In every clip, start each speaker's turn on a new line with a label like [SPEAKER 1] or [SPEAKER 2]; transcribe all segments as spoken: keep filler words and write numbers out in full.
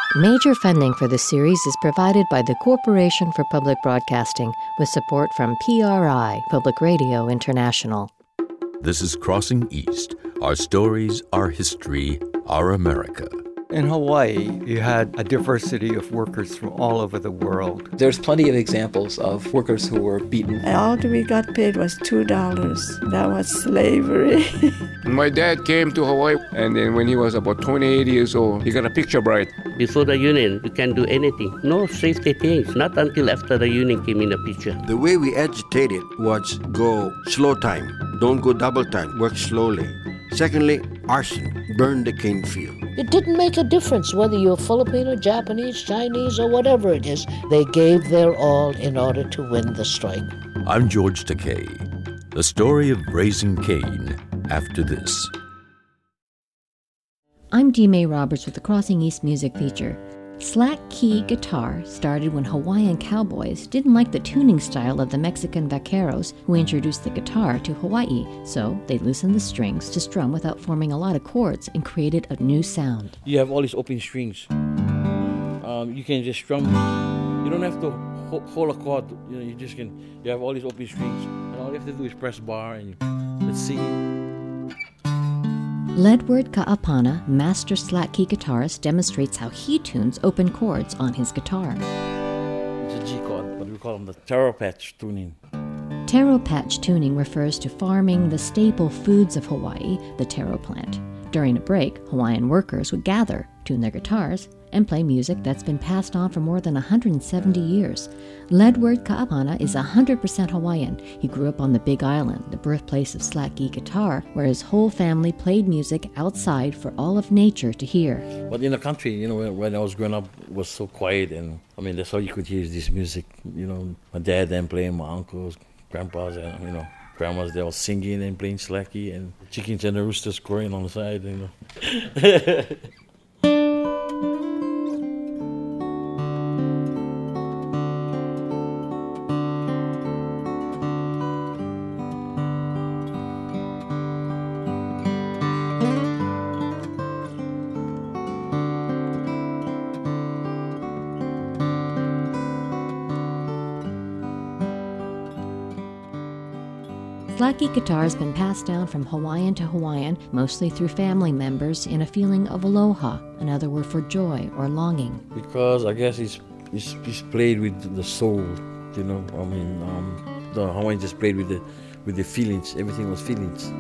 [SPEAKER 1] Major funding for this series is provided by the Corporation for Public Broadcasting with support from P R I, Public Radio International.
[SPEAKER 2] This is Crossing East. Our stories, our history, our America.
[SPEAKER 3] In Hawaii, you had a diversity of workers from all over the world.
[SPEAKER 4] There's plenty of examples of workers who were beaten.
[SPEAKER 5] All we got paid was two dollars. That was slavery.
[SPEAKER 6] My dad came to Hawaii, and then when he was about twenty-eight years old, he got a picture bride.
[SPEAKER 7] Before the union, you can do anything. No safety things, not until after the union came in the picture.
[SPEAKER 8] The way we agitated was go slow time. Don't go double time, work slowly. Secondly, arson, burn the cane field.
[SPEAKER 9] It didn't make a difference whether you're Filipino, Japanese, Chinese, or whatever it is. They gave their all in order to win the strike.
[SPEAKER 2] I'm George Takei. The story of Raising Cain after this.
[SPEAKER 1] I'm Dee Mae Roberts with the Crossing East Music Feature. Slack key guitar started when Hawaiian cowboys didn't like the tuning style of the Mexican vaqueros who introduced the guitar to Hawaii, so they loosened the strings to strum without forming a lot of chords and created a new sound.
[SPEAKER 10] You have all these open strings. Um, you can just strum. You don't have to ho- hold a chord. You know, you just can. You have all these open strings, and all you have to do is press bar and you, let's see.
[SPEAKER 1] Ledward Ka'apana, master slack key guitarist, demonstrates how he tunes open chords on his guitar.
[SPEAKER 10] It's a G chord, but we call them the taro patch tuning.
[SPEAKER 1] Taro patch tuning refers to farming the staple foods of Hawaii, the taro plant. During a break, Hawaiian workers would gather, tune their guitars, and play music that's been passed on for more than one hundred seventy years. Ledward Ka'apana is one hundred percent Hawaiian. He grew up on the Big Island, the birthplace of slack key guitar, where his whole family played music outside for all of nature to hear.
[SPEAKER 10] But in the country, you know, when, when I was growing up, it was so quiet, and I mean, that's all you could hear is this music. You know, my dad then playing, my uncles, grandpas, and you know, grandmas, they all singing and playing slack key, and chickens and the roosters crowing on the side, you know.
[SPEAKER 1] Slack key guitar has been passed down from Hawaiian to Hawaiian, mostly through family members, in a feeling of aloha, another word for joy or longing.
[SPEAKER 10] Because I guess it's, it's, it's played with the soul, you know. I mean, um, the Hawaiian just played with the, with the feelings. Everything was feelings.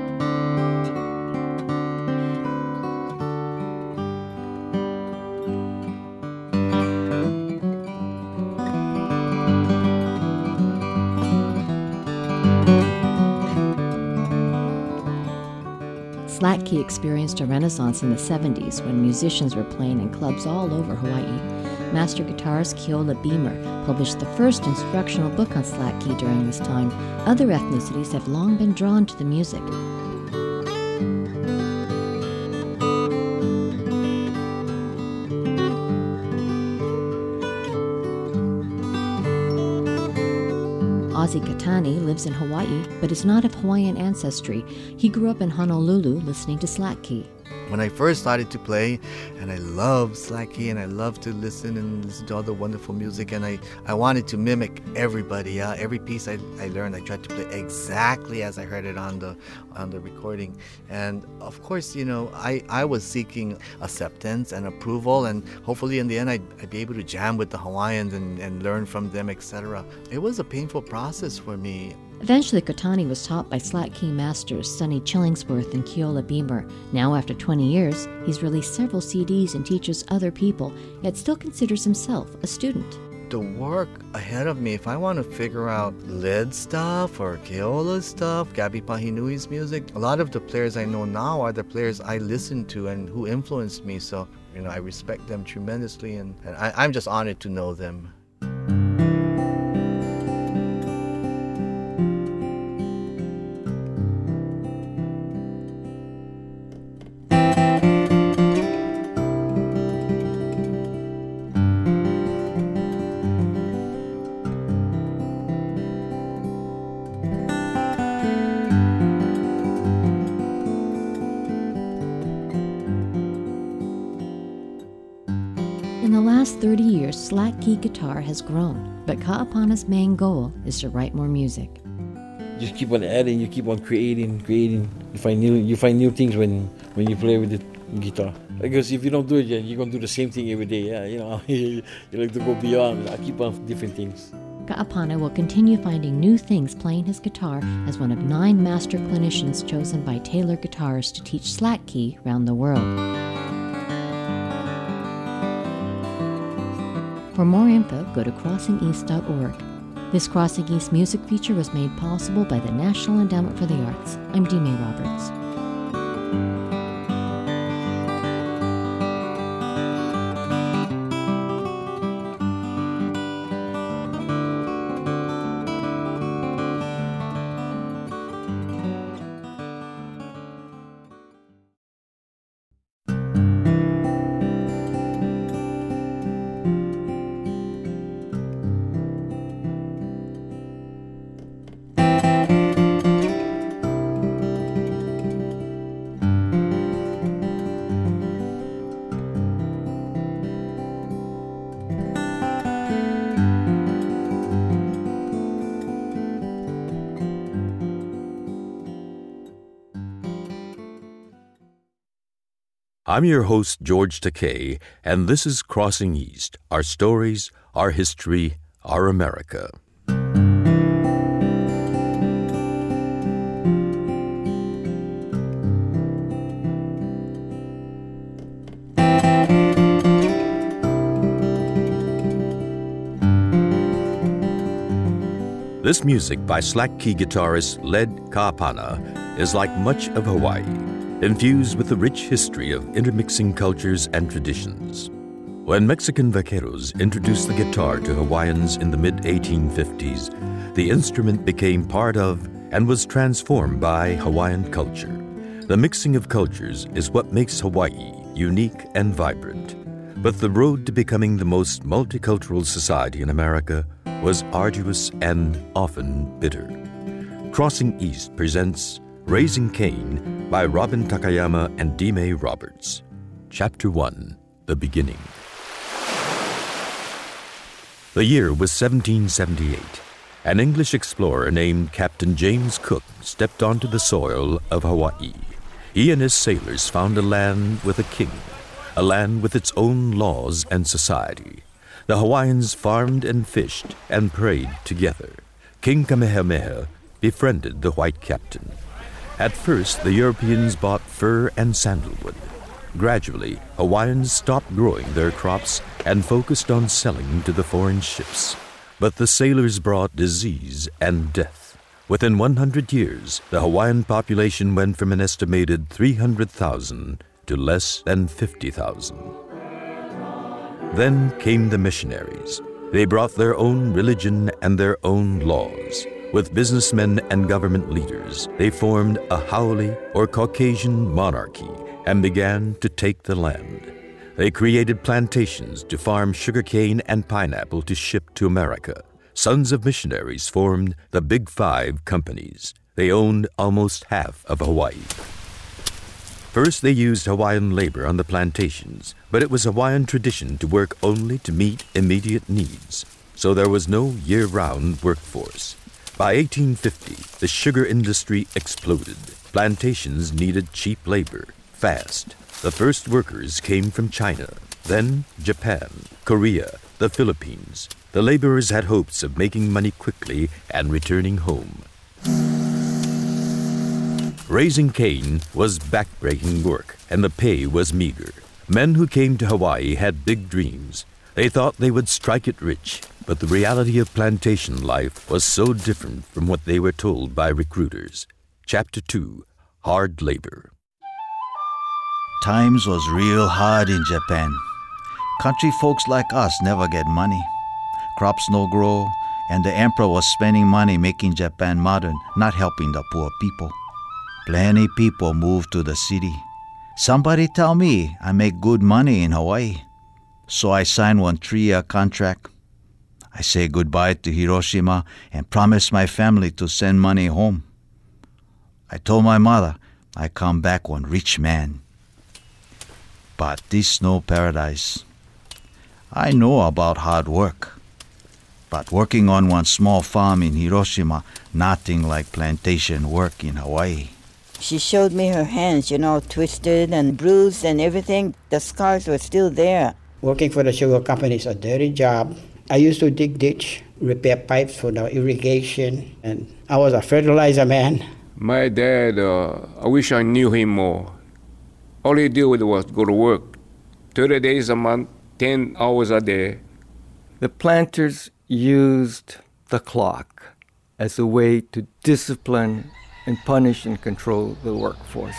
[SPEAKER 1] Slack key experienced a renaissance in the seventies when musicians were playing in clubs all over Hawaii. Master guitarist Keola Beamer published the first instructional book on slack key during this time. Other ethnicities have long been drawn to the music. Ozzy Katani lives in Hawaii, but is not of Hawaiian ancestry. He grew up in Honolulu listening to slack key.
[SPEAKER 11] When I first started to play, and I loved slack key, and I loved to listen and listen to all the wonderful music, and I, I wanted to mimic everybody. Uh, every piece I, I learned, I tried to play exactly as I heard it on the on the recording. And of course, you know, I, I was seeking acceptance and approval, and hopefully in the end I'd, I'd be able to jam with the Hawaiians and, and learn from them, et cetera. It was a painful process for me.
[SPEAKER 1] Eventually, Katani was taught by slack key masters Sonny Chillingsworth and Keola Beamer. Now, after twenty years, he's released several C Ds and teaches other people, yet still considers himself a student.
[SPEAKER 11] The work ahead of me, if I want to figure out lead stuff or Keola stuff, Gabi Pahinui's music, a lot of the players I know now are the players I listened to and who influenced me. So, you know, I respect them tremendously, and, and I, I'm just honored to know them.
[SPEAKER 1] last thirty years, slack key guitar has grown, but Ka'apana's main goal is to write more music.
[SPEAKER 10] Just keep on adding, you keep on creating, creating. You find new, you find new things when, when you play with the guitar. Because if you don't do it, you're gonna do the same thing every day. Yeah, you know, you like to go beyond. I keep on different things.
[SPEAKER 1] Ka'apana will continue finding new things playing his guitar as one of nine master clinicians chosen by Taylor Guitars to teach slack key around the world. For more info, go to crossing east dot org. This Crossing East music feature was made possible by the National Endowment for the Arts. I'm Dee May Roberts.
[SPEAKER 2] I'm your host, George Takei, and this is Crossing East, our stories, our history, our America. This music by slack key guitarist Led Ka'apana is like much of Hawaii, infused with the rich history of intermixing cultures and traditions. When Mexican vaqueros introduced the guitar to Hawaiians in the mid eighteen fifties, the instrument became part of and was transformed by Hawaiian culture. The mixing of cultures is what makes Hawaii unique and vibrant. But the road to becoming the most multicultural society in America was arduous and often bitter. Crossing East presents Raising Cain by Robin Takayama and Dee May Roberts. Chapter one, The Beginning. The year was seventeen seventy-eight. An English explorer named Captain James Cook stepped onto the soil of Hawaii. He and his sailors found a land with a king, a land with its own laws and society. The Hawaiians farmed and fished and prayed together. King Kamehameha befriended the white captain. At first, the Europeans bought fur and sandalwood. Gradually, Hawaiians stopped growing their crops and focused on selling to the foreign ships. But the sailors brought disease and death. Within one hundred years, the Hawaiian population went from an estimated three hundred thousand to less than fifty thousand. Then came the missionaries. They brought their own religion and their own laws. With businessmen and government leaders, they formed a haole, or Caucasian monarchy, and began to take the land. They created plantations to farm sugarcane and pineapple to ship to America. Sons of missionaries formed the Big Five companies. They owned almost half of Hawaii. First, they used Hawaiian labor on the plantations, but it was Hawaiian tradition to work only to meet immediate needs, so there was no year-round workforce. By eighteen fifty, the sugar industry exploded. Plantations needed cheap labor, fast. The first workers came from China, then Japan, Korea, the Philippines. The laborers had hopes of making money quickly and returning home. Raising cane was backbreaking work, and the pay was meager. Men who came to Hawaii had big dreams. They thought they would strike it rich, but the reality of plantation life was so different from what they were told by recruiters. Chapter two, Hard Labor.
[SPEAKER 12] Times was real hard in Japan. Country folks like us never get money. Crops no grow, and the emperor was spending money making Japan modern, not helping the poor people. Plenty people moved to the city. Somebody tell me I make good money in Hawaii. So I signed one three-year contract. I say goodbye to Hiroshima and promise my family to send money home. I told my mother I come back one rich man. But this no paradise. I know about hard work. But working on one small farm in Hiroshima, nothing like plantation work in Hawaii.
[SPEAKER 13] She showed me her hands, you know, twisted and bruised and everything. The scars were still there.
[SPEAKER 14] Working for the sugar company is a dirty job. I used to dig ditch, repair pipes for the irrigation, and I was a fertilizer man.
[SPEAKER 6] My dad, uh, I wish I knew him more. All he did was go to work, thirty days a month, ten hours a day.
[SPEAKER 3] The planters used the clock as a way to discipline and punish and control the workforce.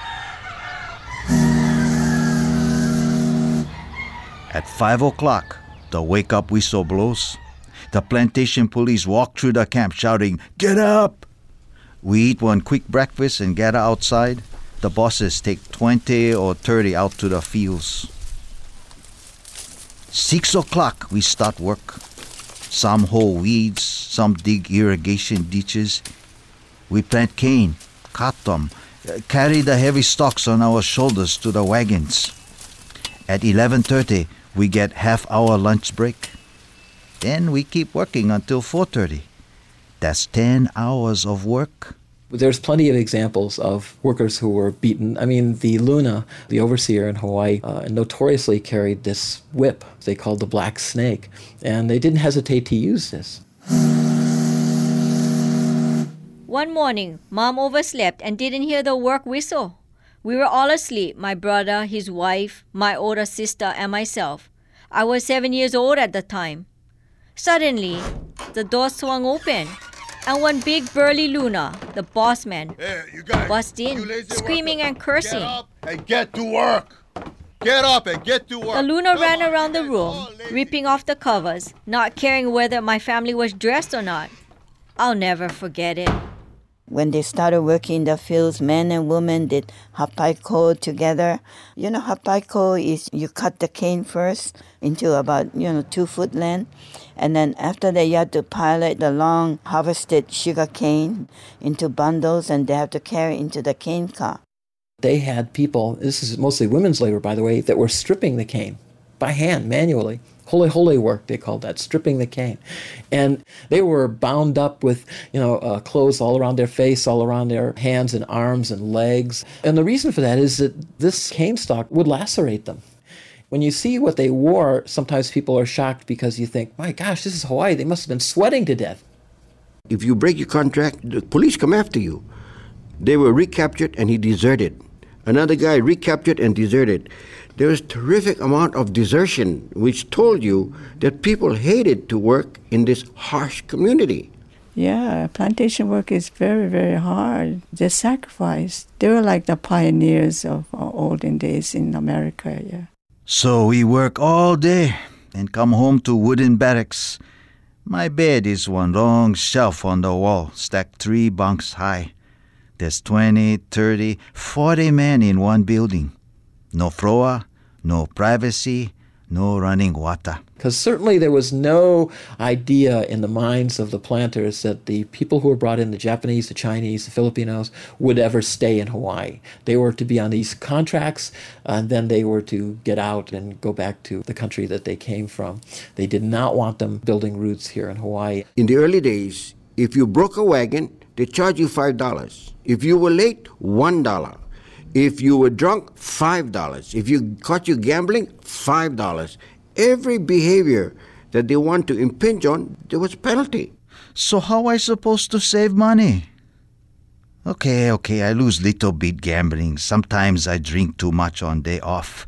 [SPEAKER 12] At five o'clock, the wake-up whistle blows. The plantation police walk through the camp shouting, "Get up!" We eat one quick breakfast and gather outside. The bosses take twenty or thirty out to the fields. Six o'clock, we start work. Some hoe weeds, some dig irrigation ditches. We plant cane, cut them, carry the heavy stalks on our shoulders to the wagons. At eleven thirty, we get half-hour lunch break. Then we keep working until four thirty. That's ten hours of work.
[SPEAKER 4] There's plenty of examples of workers who were beaten. I mean, the Luna, the overseer in Hawaii, uh, notoriously carried this whip they called the Black Snake, and they didn't hesitate to use this.
[SPEAKER 15] One morning, Mom overslept and didn't hear the work whistle. We were all asleep, my brother, his wife, my older sister, and myself. I was seven years old at the time. Suddenly, the door swung open, and one big burly Luna, the boss man,
[SPEAKER 16] hey, you guys,
[SPEAKER 15] bust in, screaming
[SPEAKER 16] worker.
[SPEAKER 15] and cursing.
[SPEAKER 16] Get up and get to work. Get up and get to work.
[SPEAKER 15] The Luna
[SPEAKER 16] Come
[SPEAKER 15] ran
[SPEAKER 16] on,
[SPEAKER 15] around the room,
[SPEAKER 16] on,
[SPEAKER 15] ripping off the covers, not caring whether my family was dressed or not. I'll never forget it.
[SPEAKER 13] When they started working in the fields, men and women did hapaiko together. You know, hapaiko is you cut the cane first into about, you know, two foot length. And then after that, you have to pilot the long harvested sugar cane into bundles, and they have to carry into the cane car.
[SPEAKER 4] They had people, this is mostly women's labor, by the way, that were stripping the cane by hand, manually. Hole hole work, they called that, stripping the cane. And they were bound up with, you know, uh, clothes all around their face, all around their hands and arms and legs. And the reason for that is that this cane stalk would lacerate them. When you see what they wore, sometimes people are shocked because you think, my gosh, this is Hawaii. They must have been sweating to death.
[SPEAKER 8] If you break your contract, the police come after you. They were recaptured and he deserted. Another guy recaptured and deserted. There was a terrific amount of desertion, which told you that people hated to work in this harsh community.
[SPEAKER 5] Yeah, plantation work is very, very hard. They sacrificed. They were like the pioneers of olden days in America, yeah.
[SPEAKER 12] So we work all day and come home to wooden barracks. My bed is one long shelf on the wall, stacked three bunks high. There's twenty, thirty, forty men in one building. No floor, no privacy, no running water.
[SPEAKER 4] Because certainly there was no idea in the minds of the planters that the people who were brought in, the Japanese, the Chinese, the Filipinos, would ever stay in Hawaii. They were to be on these contracts, and then they were to get out and go back to the country that they came from. They did not want them building roots here in Hawaii.
[SPEAKER 8] In the early days, if you broke a wagon, they charged you five dollars. If you were late, one dollar. If you were drunk, five dollars. If you caught you gambling, five dollars. Every behavior that they want to impinge on, there was a penalty.
[SPEAKER 12] So how I supposed to save money? Okay, okay, I lose little bit gambling. Sometimes I drink too much on day off.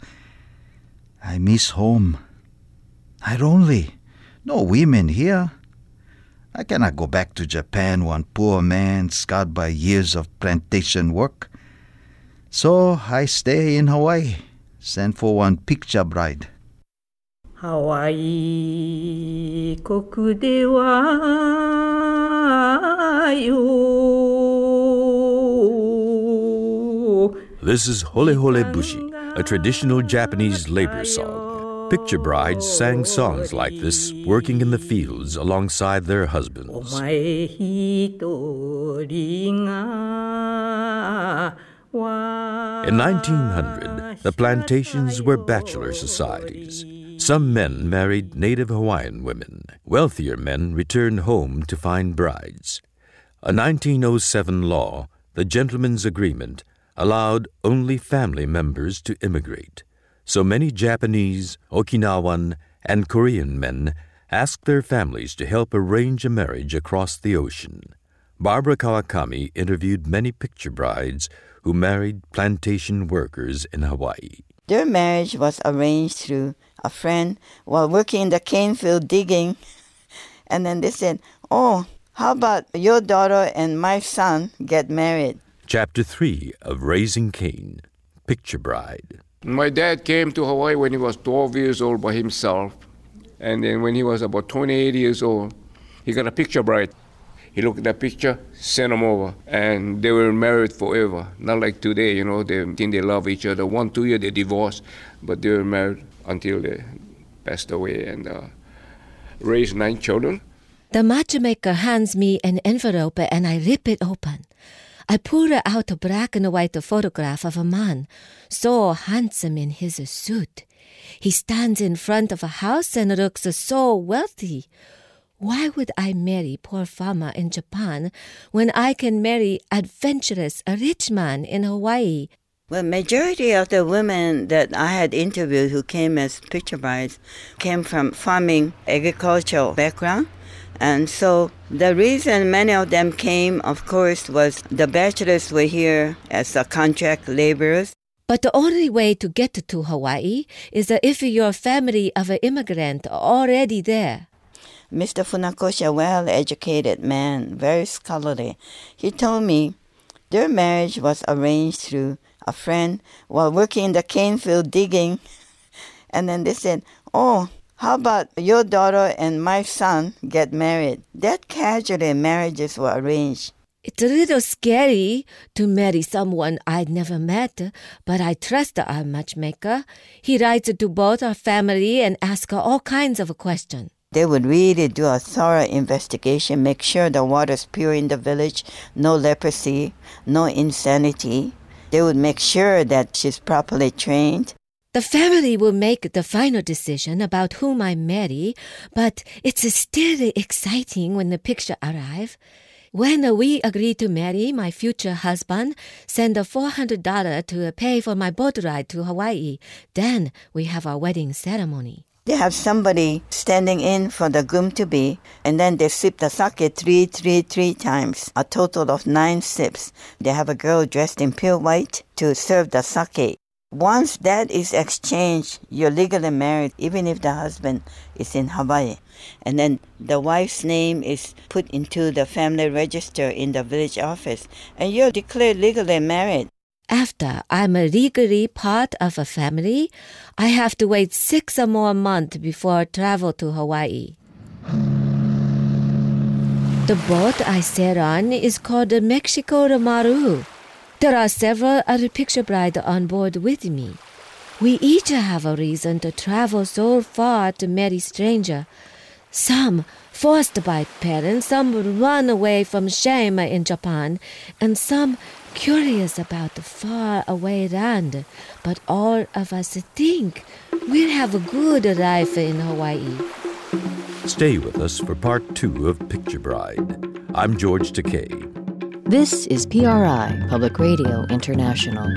[SPEAKER 12] I miss home. I lonely. No women here. I cannot go back to Japan, one poor man scarred by years of plantation work. So I stay in Hawaii, send for one picture bride.
[SPEAKER 17] Hawaii koku de wa yo.
[SPEAKER 2] This is Hole Hole Bushi, a traditional Japanese labor song. Picture brides sang songs like this, working in the fields alongside their husbands. In nineteen hundred, the plantations were bachelor societies. Some men married native Hawaiian women. Wealthier men returned home to find brides. A nineteen oh seven law, the Gentleman's Agreement, allowed only family members to immigrate. So many Japanese, Okinawan, and Korean men asked their families to help arrange a marriage across the ocean. Barbara Kawakami interviewed many picture brides who married plantation workers in Hawaii.
[SPEAKER 13] Their marriage was arranged through a friend while working in the cane field digging. And then they said, oh, how about your daughter and my son get married?
[SPEAKER 2] Chapter three of Raising Cain, Picture Bride.
[SPEAKER 6] My dad came to Hawaii when he was twelve years old by himself. And then when he was about twenty-eight years old, he got a picture bride. He looked at that picture, sent them over, and they were married forever. Not like today, you know, they think they love each other. One, two years they divorced, but they were married until they passed away and uh, raised nine children.
[SPEAKER 18] The matchmaker hands me an envelope and I rip it open. I pull out a black and white photograph of a man, so handsome in his suit. He stands in front of a house and looks so wealthy. Why would I marry poor farmer in Japan when I can marry adventurous, a rich man in Hawaii?
[SPEAKER 13] Well, majority of the women that I had interviewed who came as picture brides came from farming, agricultural background. And so the reason many of them came, of course, was the bachelors were here as a contract laborers.
[SPEAKER 18] But the only way to get to Hawaii is that if you're a family of an immigrant already there.
[SPEAKER 13] Mister Funakoshi, a well-educated man, very scholarly, he told me their marriage was arranged through a friend while working in the cane field digging. And then they said, oh, how about your daughter and my son get married? That casually marriages were arranged.
[SPEAKER 18] It's a little scary to marry someone I'd never met, but I trust our matchmaker. He writes to both our family and asks all kinds of questions.
[SPEAKER 13] They would really do a thorough investigation, make sure the water's pure in the village, no leprosy, no insanity. They would make sure that she's properly trained.
[SPEAKER 18] The family will make the final decision about whom I marry, but it's still exciting when the picture arrives. When we agree to marry, my future husband send a four hundred dollars to pay for my boat ride to Hawaii. Then we have our wedding ceremony.
[SPEAKER 13] They have somebody standing in for the groom-to-be, and then they sip the sake three, three, three times, a total of nine sips. They have a girl dressed in pure white to serve the sake. Once that is exchanged, you're legally married, even if the husband is in Hawaii. And then the wife's name is put into the family register in the village office, and you're declared legally married.
[SPEAKER 18] After I'm legally part of a family, I have to wait six or more months before I travel to Hawaii. The boat I sail on is called the Mexico Maru. There are several other picture brides on board with me. We each have a reason to travel so far to marry stranger. Some forced by parents, some run away from shame in Japan, and some curious about the far-away land. But all of us think we'll have a good life in Hawaii.
[SPEAKER 2] Stay with us for part two of Picture Bride. I'm George Takei.
[SPEAKER 1] This is P R I, Public Radio International.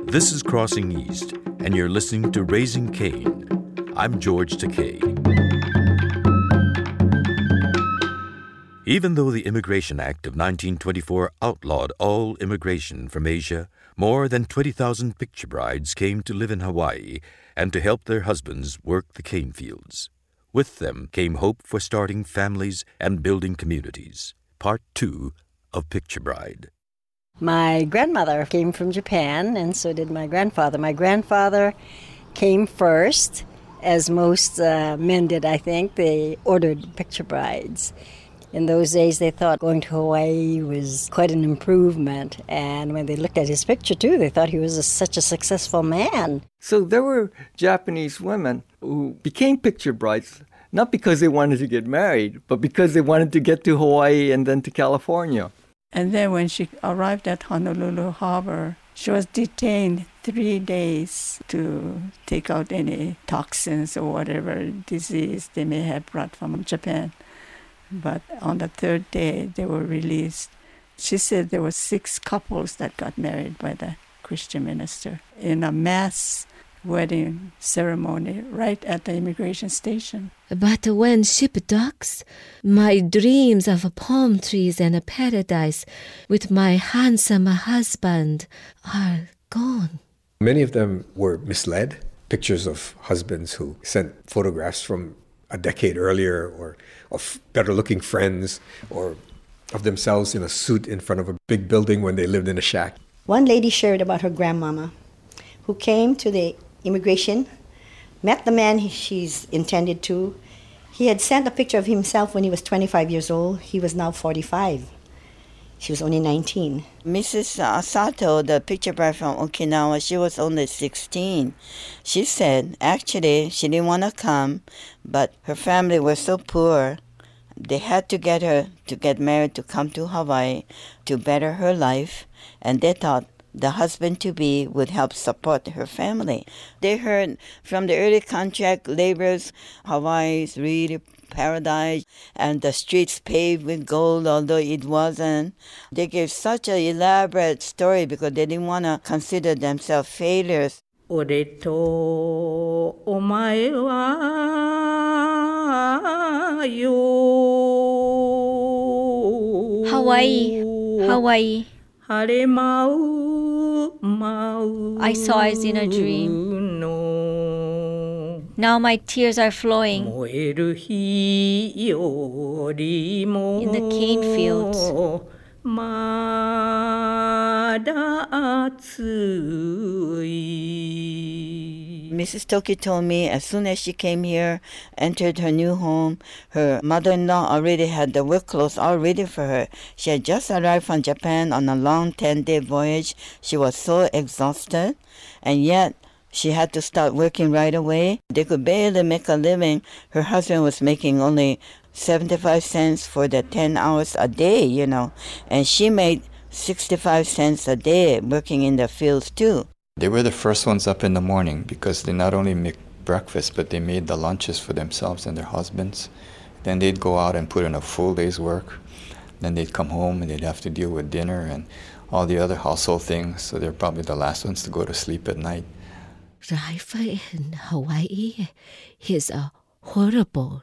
[SPEAKER 2] This is Crossing East, and you're listening to Raising Cain. I'm George Takei. Even though the Immigration Act of nineteen twenty-four outlawed all immigration from Asia, more than twenty thousand picture brides came to live in Hawaii and to help their husbands work the cane fields. With them came hope for starting families and building communities. Part two of Picture Bride.
[SPEAKER 19] My grandmother came from Japan, and so did my grandfather. My grandfather came first, as most uh, men did, I think. They ordered picture brides. In those days, they thought going to Hawaii was quite an improvement. And when they looked at his picture, too, they thought he was a, such a successful man.
[SPEAKER 3] So there were Japanese women who became picture brides, not because they wanted to get married, but because they wanted to get to Hawaii and then to California.
[SPEAKER 5] And then when she arrived at Honolulu Harbor, she was detained three days to take out any toxins or whatever disease they may have brought from Japan. But on the third day, they were released. She said there were six couples that got married by the Christian minister in a mass wedding ceremony right at the immigration station.
[SPEAKER 18] But when ship docks, my dreams of palm trees and a paradise with my handsome husband are gone.
[SPEAKER 20] Many of them were misled. Pictures of husbands who sent photographs from a decade earlier, or of better-looking friends, or of themselves in a suit in front of a big building when they lived in a shack.
[SPEAKER 21] One lady shared about her grandmama, who came to the immigration, met the man she's intended to. He had sent a picture of himself when he was twenty-five years old. He was now forty-five. She was only nineteen.
[SPEAKER 13] Missus Sato, the picture bride from Okinawa, she was only sixteen. She said, actually, she didn't want to come, but her family was so poor, they had to get her to get married to come to Hawaii to better her life, and they thought the husband-to-be would help support her family. They heard from the early contract laborers, Hawaii is really paradise, and the streets paved with gold, although it wasn't. They gave such an elaborate story because they didn't want to consider themselves failures.
[SPEAKER 17] Ore to omae wa yo.
[SPEAKER 15] Hawaii, Hawaii.
[SPEAKER 17] Hare mau, mau.
[SPEAKER 15] I saw it in a dream. Now my tears are flowing in the cane fields.
[SPEAKER 13] Missus Toki told me as soon as she came here, entered her new home, her mother-in-law already had the work clothes all ready for her. She had just arrived from Japan on a long ten-day voyage. She was so exhausted, and yet she had to start working right away. They could barely make a living. Her husband was making only seventy-five cents for the ten hours a day, you know. And she made sixty-five cents a day working in the fields, too.
[SPEAKER 22] They were the first ones up in the morning because they not only make breakfast, but they made the lunches for themselves and their husbands. Then they'd go out and put in a full day's work. Then they'd come home and they'd have to deal with dinner and all the other household things. So they're probably the last ones to go to sleep at night.
[SPEAKER 18] Life in Hawaii is uh, horrible.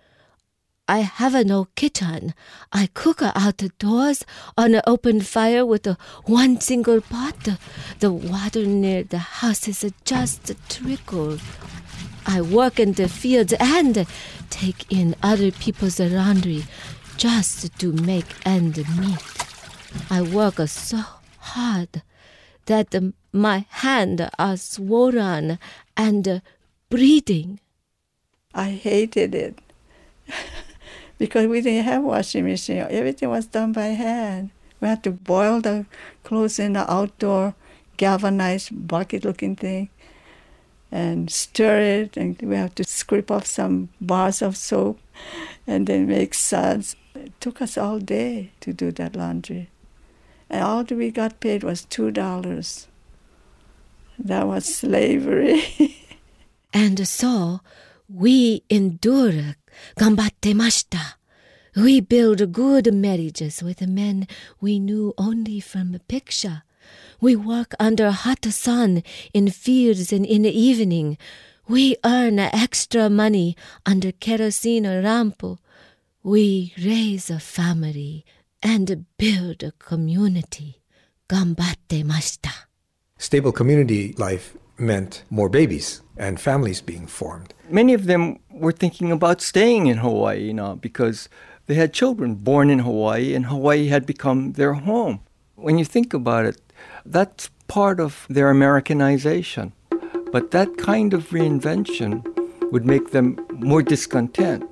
[SPEAKER 18] I have no kitchen. I cook outdoors on an open fire with a one single pot. The water near the house is just a trickle. I work in the fields and take in other people's laundry just to make ends meet. I work so hard that my hands are swollen and bleeding.
[SPEAKER 5] I hated it because we didn't have washing machine. Everything was done by hand. We had to boil the clothes in the outdoor galvanized bucket-looking thing and stir it, and we have to scrape off some bars of soap and then make suds. It took us all day to do that laundry. And all that we got paid was two dollars. That was slavery.
[SPEAKER 18] And so we endured, gambattemashita. We built good marriages with men we knew only from a picture. We work under hot sun in fields and in the evening. We earn extra money under kerosene lamp. We raise a family and build a community. Gambatte-mashita.
[SPEAKER 20] Stable community life meant more babies and families being formed.
[SPEAKER 3] Many of them were thinking about staying in Hawaii, you know, because they had children born in Hawaii and Hawaii had become their home. When you think about it, that's part of their Americanization. But that kind of reinvention would make them more discontent.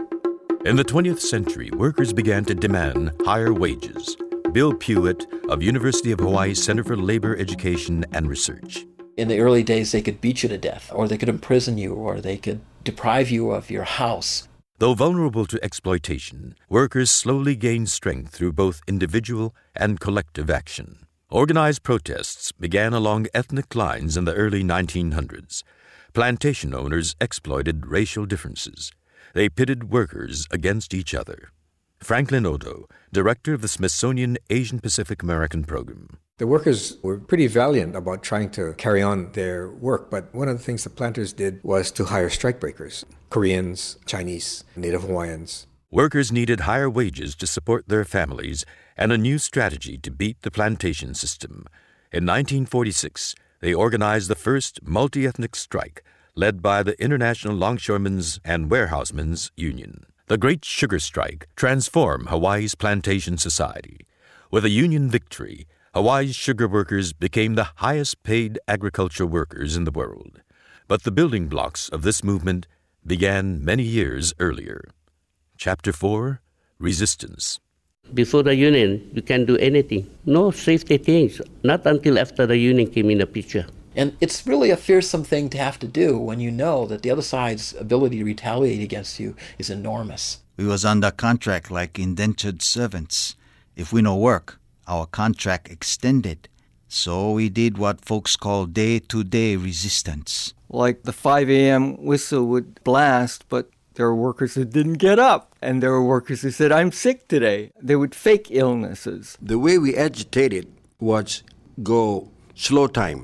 [SPEAKER 2] In the twentieth century, workers began to demand higher wages. Bill Pewitt of University of Hawaii Center for Labor Education and Research.
[SPEAKER 4] In the early days, they could beat you to death, or they could imprison you, or they could deprive you of your house.
[SPEAKER 2] Though vulnerable to exploitation, workers slowly gained strength through both individual and collective action. Organized protests began along ethnic lines in the early nineteen hundreds. Plantation owners exploited racial differences. They pitted workers against each other. Franklin Odo, director of the Smithsonian Asian Pacific American Program.
[SPEAKER 20] The workers were pretty valiant about trying to carry on their work, but one of the things the planters did was to hire strikebreakers, Koreans, Chinese, Native Hawaiians.
[SPEAKER 2] Workers needed higher wages to support their families and a new strategy to beat the plantation system. In nineteen forty-six, they organized the first multi-ethnic strike led by the International Longshoremen's and Warehousemen's Union. The Great Sugar Strike transformed Hawaii's plantation society. With a union victory, Hawaii's sugar workers became the highest-paid agricultural workers in the world. But the building blocks of this movement began many years earlier. Chapter four, Resistance.
[SPEAKER 7] Before the union, you can do anything. No safety things, not until after the union came in the picture.
[SPEAKER 4] And it's really a fearsome thing to have to do when you know that the other side's ability to retaliate against you is enormous.
[SPEAKER 12] We was under contract like indentured servants. If we no work, our contract extended. So we did what folks call day-to-day resistance.
[SPEAKER 3] Like the five a.m. whistle would blast, but there were workers who didn't get up. And there were workers who said, I'm sick today. They would fake illnesses.
[SPEAKER 8] The way we agitated was go slow time.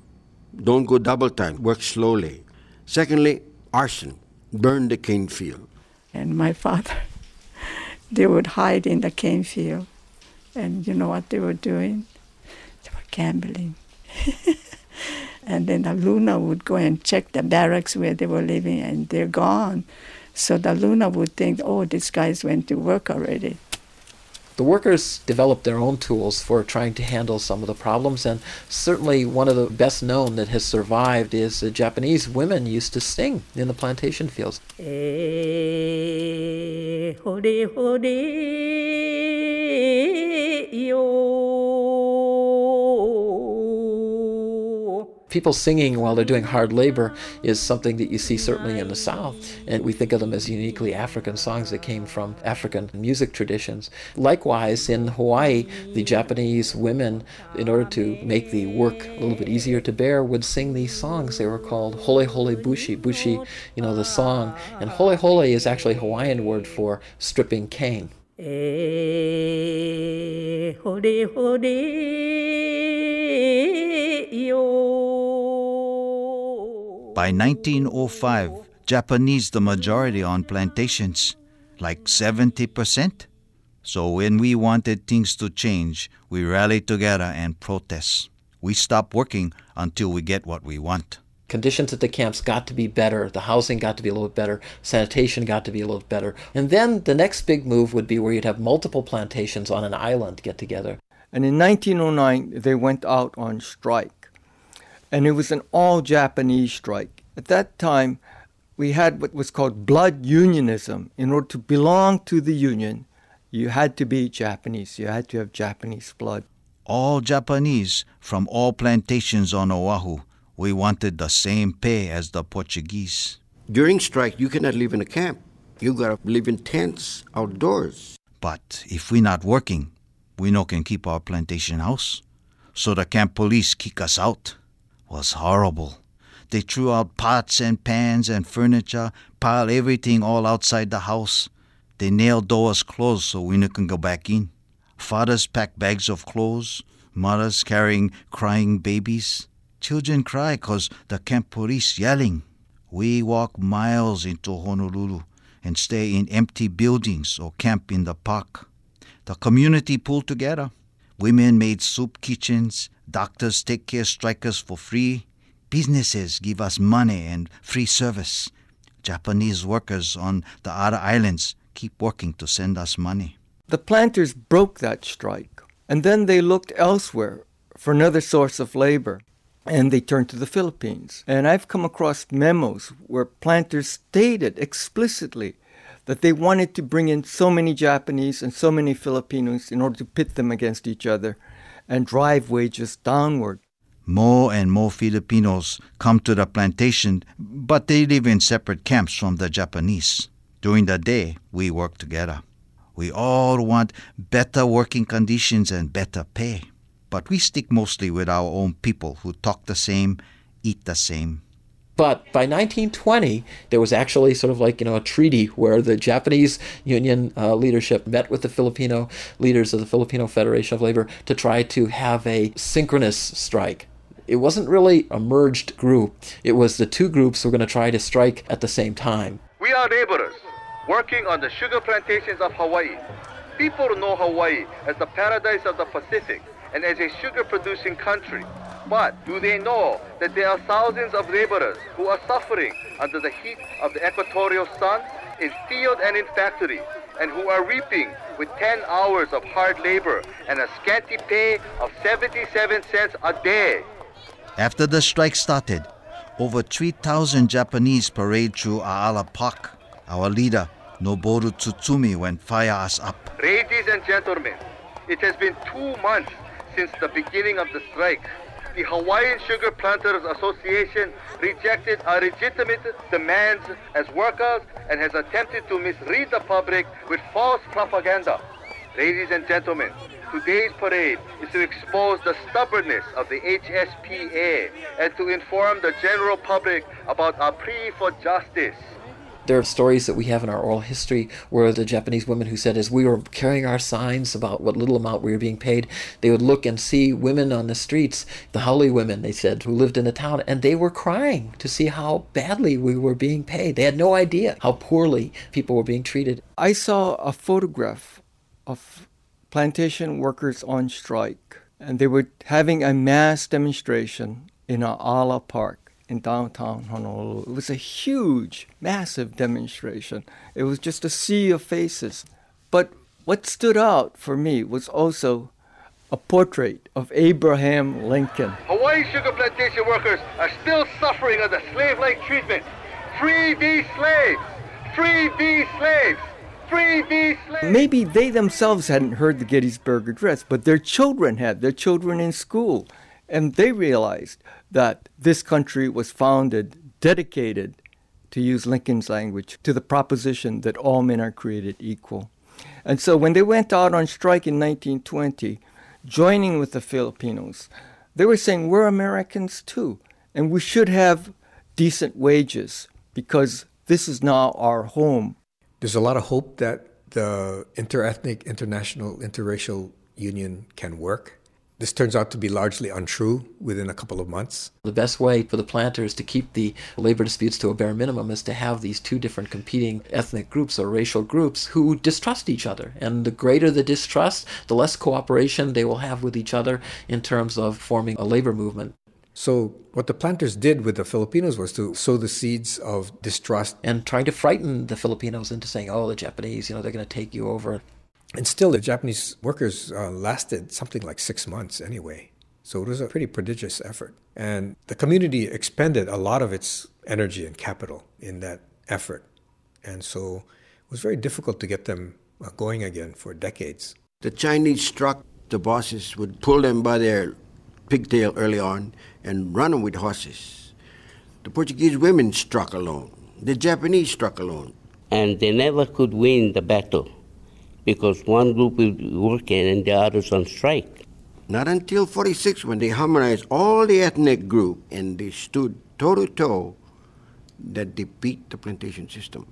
[SPEAKER 8] Don't go double time. Work slowly. Secondly, arson. Burn the cane field.
[SPEAKER 5] And my father, they would hide in the cane field. And you know what they were doing? They were gambling. And then the Luna would go and check the barracks where they were living, and they're gone. So the Luna would think, oh, these guys went to work already.
[SPEAKER 4] The workers developed their own tools for trying to handle some of the problems, and certainly one of the best known that has survived is the Japanese women used to sing in the plantation fields.
[SPEAKER 17] Eh, hore, hore, yo.
[SPEAKER 4] People singing while they're doing hard labor is something that you see certainly in the South, and we think of them as uniquely African songs that came from African music traditions. Likewise, in Hawaii, the Japanese women, in order to make the work a little bit easier to bear, would sing these songs. They were called hole hole bushi. Bushi, you know, the song. And hole hole is actually a Hawaiian word for stripping cane.
[SPEAKER 17] Eh, hore, hore, yo.
[SPEAKER 12] By nineteen oh five, Japanese the majority on plantations, like seventy percent. So when we wanted things to change, we rallied together and protest. We stop working until we get what we want.
[SPEAKER 4] Conditions at the camps got to be better. The housing got to be a little bit better. Sanitation got to be a little better. And then the next big move would be where you'd have multiple plantations on an island get together.
[SPEAKER 3] And in nineteen oh nine, they went out on strike. And it was an all-Japanese strike. At that time, we had what was called blood unionism. In order to belong to the union, you had to be Japanese. You had to have Japanese blood.
[SPEAKER 12] All Japanese from all plantations on Oahu. We wanted the same pay as the Portuguese.
[SPEAKER 8] During strike, you cannot live in a camp. You gotta live in tents outdoors.
[SPEAKER 12] But if we not working, we no can keep our plantation house. So the camp police kick us out. Was horrible. They threw out pots and pans and furniture, piled everything all outside the house. They nailed doors closed so we no can go back in. Fathers packed bags of clothes. Mothers carrying crying babies. Children cry because the camp police yelling. We walk miles into Honolulu and stay in empty buildings or camp in the park. The community pulled together. Women made soup kitchens. Doctors take care of strikers for free. Businesses give us money and free service. Japanese workers on the other islands keep working to send us money.
[SPEAKER 3] The planters broke that strike, and then they looked elsewhere for another source of labor, and they turned to the Philippines. And I've come across memos where planters stated explicitly that they wanted to bring in so many Japanese and so many Filipinos in order to pit them against each other and drive wages downward.
[SPEAKER 12] More and more Filipinos come to the plantation, but they live in separate camps from the Japanese. During the day, we work together. We all want better working conditions and better pay. But we stick mostly with our own people who talk the same, eat the same.
[SPEAKER 4] But by nineteen twenty, there was actually sort of like, you know, a treaty where the Japanese union uh, leadership met with the Filipino leaders of the Filipino Federation of Labor to try to have a synchronous strike. It wasn't really a merged group. It was the two groups who were going to try to strike at the same time.
[SPEAKER 9] We are laborers working on the sugar plantations of Hawaii. People know Hawaii as the paradise of the Pacific and as a sugar-producing country. But do they know that there are thousands of laborers who are suffering under the heat of the equatorial sun in field and in factory, and who are reaping with ten hours of hard labor and a scanty pay of seventy-seven cents a day?
[SPEAKER 12] After the strike started, over three thousand Japanese parade through A'ala Park. Our leader, Noboru Tsutsumi, went fire us up.
[SPEAKER 9] Ladies and gentlemen, it has been two months since the beginning of the strike. The Hawaiian Sugar Planters Association rejected our legitimate demands as workers and has attempted to mislead the public with false propaganda. Ladies and gentlemen, today's parade is to expose the stubbornness of the H S P A and to inform the general public about our plea for justice.
[SPEAKER 4] There are stories that we have in our oral history where the Japanese women who said as we were carrying our signs about what little amount we were being paid, they would look and see women on the streets, the haole women, they said, who lived in the town, and they were crying to see how badly we were being paid. They had no idea how poorly people were being treated.
[SPEAKER 3] I saw a photograph of plantation workers on strike, and they were having a mass demonstration in A'ala Park in downtown Honolulu. It was a huge, massive demonstration. It was just a sea of faces. But what stood out for me was also a portrait of Abraham Lincoln.
[SPEAKER 9] Hawaii sugar plantation workers are still suffering under slave-like treatment. Free these slaves! Free these slaves! Free these slaves!
[SPEAKER 3] Maybe they themselves hadn't heard the Gettysburg Address, but their children had, their children in school. And they realized that this country was founded, dedicated, to use Lincoln's language, to the proposition that all men are created equal. And so when they went out on strike in nineteen twenty, joining with the Filipinos, they were saying, we're Americans too, and we should have decent wages because this is now our home.
[SPEAKER 20] There's a lot of hope that the interethnic, international, interracial union can work. This turns out to be largely untrue within a couple of months.
[SPEAKER 4] The best way for the planters to keep the labor disputes to a bare minimum is to have these two different competing ethnic groups or racial groups who distrust each other. And the greater the distrust, the less cooperation they will have with each other in terms of forming a labor movement.
[SPEAKER 20] So what the planters did with the Filipinos was to sow the seeds of distrust.
[SPEAKER 4] And trying to frighten the Filipinos into saying, oh, the Japanese, you know, they're going to take you over.
[SPEAKER 20] And still, the Japanese workers uh, lasted something like six months anyway. So it was a pretty prodigious effort. And the community expended a lot of its energy and capital in that effort. And so it was very difficult to get them uh, going again for decades.
[SPEAKER 8] The Chinese struck, the bosses would pull them by their pigtail early on and run them with horses. The Portuguese women struck alone. The Japanese struck alone.
[SPEAKER 7] And they never could win the battle, because one group was working and the others on strike.
[SPEAKER 8] Not until forty-six, when they harmonized all the ethnic group and they stood toe-to-toe, that they beat the plantation system.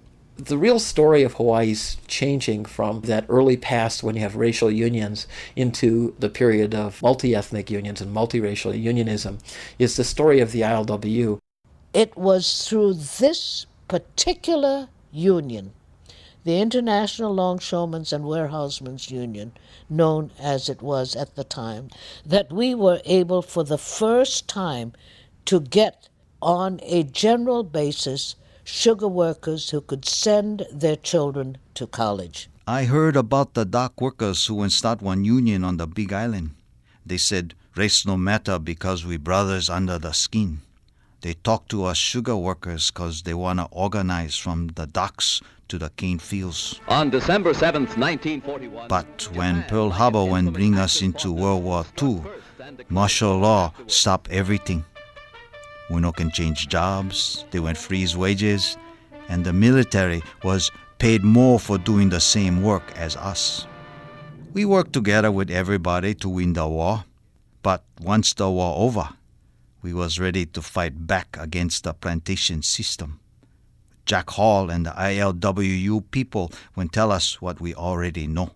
[SPEAKER 4] The real story of Hawaii's changing from that early past when you have racial unions into the period of multi-ethnic unions and multiracial unionism is the story of the I L W.
[SPEAKER 10] It was through this particular union, the International Longshoremen's and Warehousemen's Union, known as it was at the time, that we were able for the first time to get on a general basis sugar workers who could send their children to college.
[SPEAKER 12] I heard about the dock workers who went start one union on the Big Island. They said race no matter because we brothers under the skin. They talk to us sugar workers because they want to organize from the docks to the cane fields.
[SPEAKER 11] On December seventh, nineteen forty-one...
[SPEAKER 12] But when Pearl Harbor went bring us into World War Two, martial law stopped everything. We no can change jobs, they went freeze wages, and the military was paid more for doing the same work as us. We worked together with everybody to win the war, but once the war over, we was ready to fight back against the plantation system. Jack Hall and the I L W U people will tell us what we already know.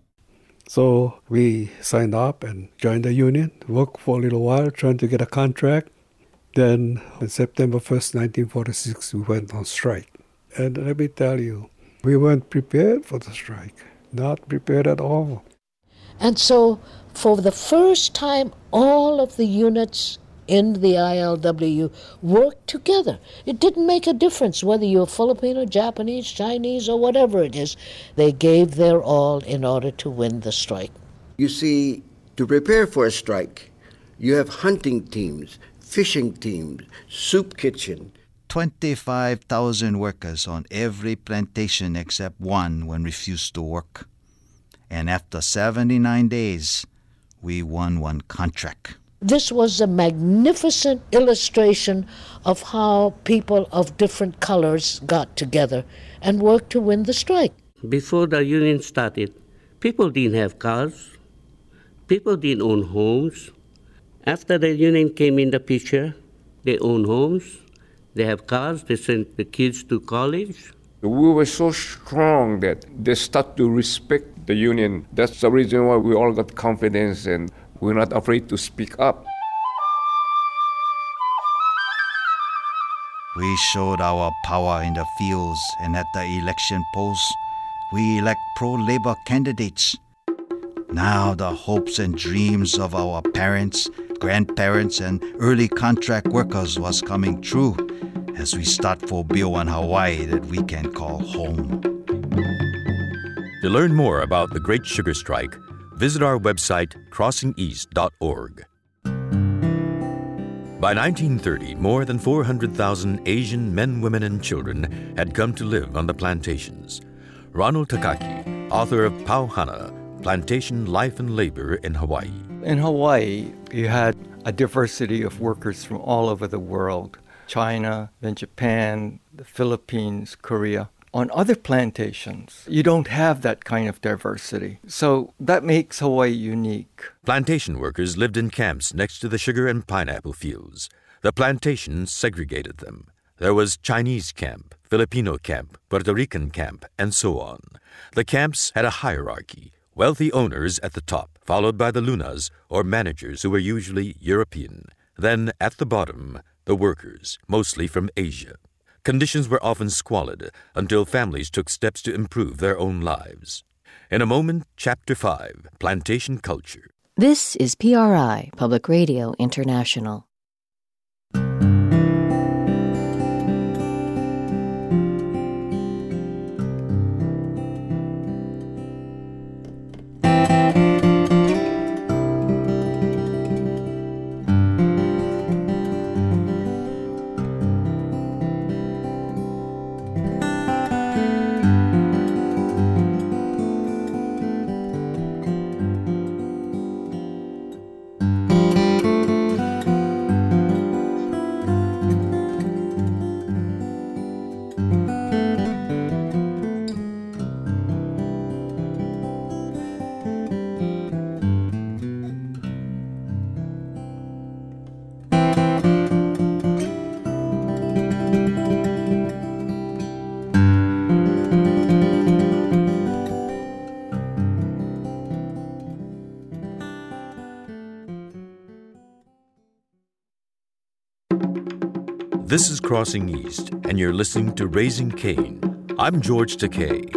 [SPEAKER 23] So we signed up and joined the union, worked for a little while, trying to get a contract. Then on September first, nineteen forty-six, we went on strike. And let me tell you, we weren't prepared for the strike, not prepared at all.
[SPEAKER 10] And so for the first time, all of the units in the I L W worked together. It didn't make a difference whether you're Filipino, Japanese, Chinese, or whatever it is. They gave their all in order to win the strike.
[SPEAKER 8] You see, to prepare for a strike, you have hunting teams, fishing teams, soup kitchen.
[SPEAKER 12] twenty-five thousand workers on every plantation except one when refused to work. And after seventy-nine days, we won one contract.
[SPEAKER 10] This was a magnificent illustration of how people of different colors got together and worked to win the strike.
[SPEAKER 7] Before the union started, people didn't have cars. People didn't own homes. After the union came in the picture, they own homes, they have cars, they send the kids to college.
[SPEAKER 6] We were so strong that they start to respect the union. That's the reason why we all got confidence and we're not afraid to speak up.
[SPEAKER 12] We showed our power in the fields and at the election polls. We elect pro-labor candidates. Now the hopes and dreams of our parents, grandparents, and early contract workers was coming true as we start for build one Hawaii that we can call home.
[SPEAKER 2] To learn more about the Great Sugar Strike, visit our website, crossing east dot org. By nineteen thirty, more than four hundred thousand Asian men, women, and children had come to live on the plantations. Ronald Takaki, author of Pauhana, Plantation Life and Labor in Hawaii.
[SPEAKER 3] In Hawaii, you had a diversity of workers from all over the world. China, then Japan, the Philippines, Korea. On other plantations, you don't have that kind of diversity. So that makes Hawaii unique.
[SPEAKER 2] Plantation workers lived in camps next to the sugar and pineapple fields. The plantations segregated them. There was Chinese camp, Filipino camp, Puerto Rican camp, and so on. The camps had a hierarchy. Wealthy owners at the top, followed by the lunas, or managers who were usually European. Then, at the bottom, the workers, mostly from Asia. Conditions were often squalid until families took steps to improve their own lives. In a moment, Chapter five, Plantation Culture.
[SPEAKER 1] This is P R I, Public Radio International.
[SPEAKER 2] This is Crossing East, and you're listening to Raising Cain. I'm George Takei.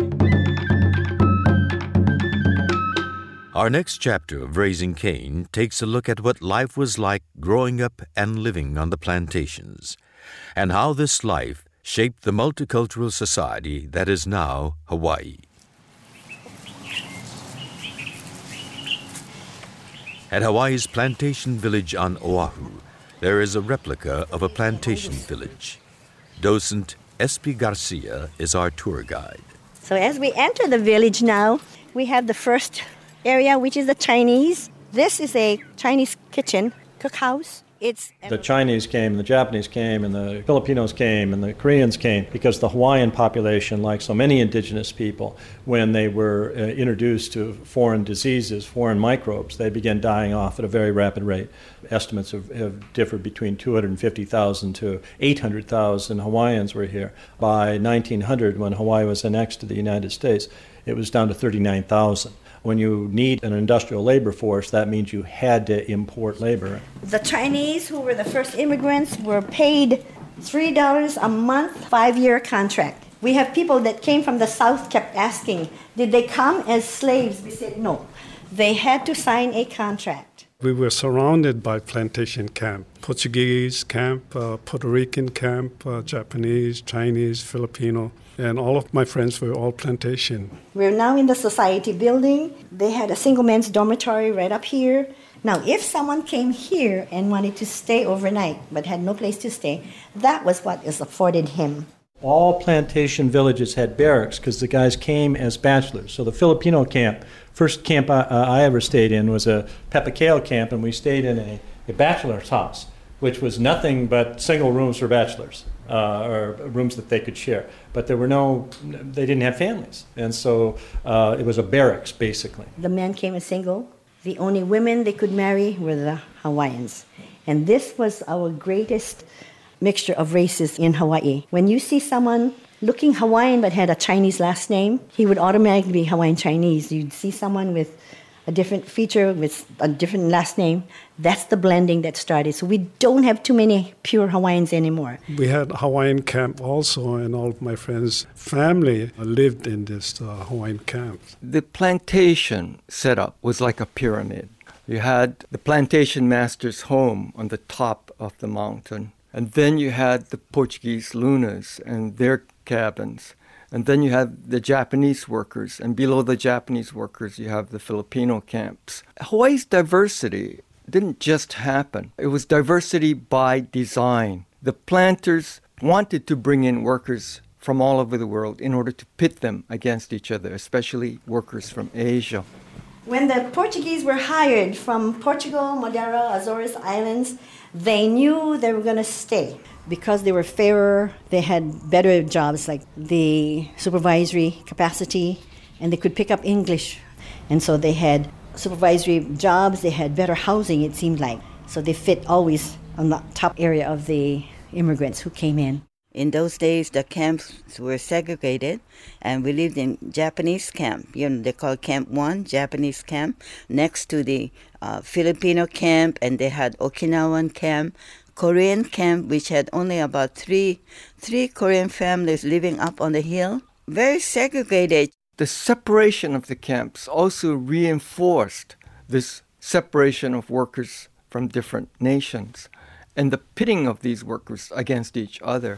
[SPEAKER 2] Our next chapter of Raising Cain takes a look at what life was like growing up and living on the plantations, and how this life shaped the multicultural society that is now Hawaii. At Hawaii's plantation village on Oahu, there is a replica of a plantation village. Docent Espi Garcia is our tour guide.
[SPEAKER 21] So as we enter the village now, we have the first area, which is the Chinese. This is a Chinese kitchen, cookhouse. It's
[SPEAKER 14] the Chinese came, the Japanese came, and the Filipinos came, and the Koreans came because the Hawaiian population, like so many indigenous people, when they were uh, introduced to foreign diseases, foreign microbes, they began dying off at a very rapid rate. Estimates have, have differed between two hundred fifty thousand to eight hundred thousand Hawaiians were here. By nineteen hundred, when Hawaii was annexed to the United States, it was down to thirty-nine thousand. When you need an industrial labor force, that means you had to import labor.
[SPEAKER 21] The Chinese, who were the first immigrants, were paid three dollars a month, five-year contract. We have people that came from the South kept asking, did they come as slaves? We said no. They had to sign a contract.
[SPEAKER 23] We were surrounded by plantation camp, Portuguese camp, uh, Puerto Rican camp, uh, Japanese, Chinese, Filipino, and all of my friends were all plantation.
[SPEAKER 21] We're now in the society building. They had a single men's dormitory right up here. Now, if someone came here and wanted to stay overnight but had no place to stay, that was what is afforded him.
[SPEAKER 14] All plantation villages had barracks because the guys came as bachelors. So the Filipino camp, first camp I, uh, I ever stayed in was a Pepakale camp, and we stayed in a, a bachelor's house, which was nothing but single rooms for bachelors, uh, or rooms that they could share. But there were no, they didn't have families. And so uh, it was a barracks, basically.
[SPEAKER 21] The men came as single. The only women they could marry were the Hawaiians. And this was our greatest mixture of races in Hawaii. When you see someone looking Hawaiian but had a Chinese last name, he would automatically be Hawaiian Chinese. You'd see someone with a different feature with a different last name. That's the blending that started. So we don't have too many pure Hawaiians anymore.
[SPEAKER 23] We had Hawaiian camp also, and all of my friends' family lived in this uh, Hawaiian camp.
[SPEAKER 3] The plantation setup was like a pyramid. You had the plantation master's home on the top of the mountain. And then you had the Portuguese Lunas and their cabins. And then you had the Japanese workers. And below the Japanese workers, you have the Filipino camps. Hawaii's diversity didn't just happen. It was diversity by design. The planters wanted to bring in workers from all over the world in order to pit them against each other, especially workers from Asia.
[SPEAKER 21] When the Portuguese were hired from Portugal, Madeira, Azores Islands, they knew they were going to stay because they were fairer, they had better jobs like the supervisory capacity, and they could pick up English. And so they had supervisory jobs, they had better housing, it seemed like. So they fit always on the top area of the immigrants who came in.
[SPEAKER 13] In those days, the camps were segregated, and we lived in Japanese camp. You know, they call Camp One, Japanese camp, next to the uh, Filipino camp, and they had Okinawan camp, Korean camp, which had only about three, three Korean families living up on the hill. Very segregated.
[SPEAKER 3] The separation of the camps also reinforced this separation of workers from different nations and the pitting of these workers against each other.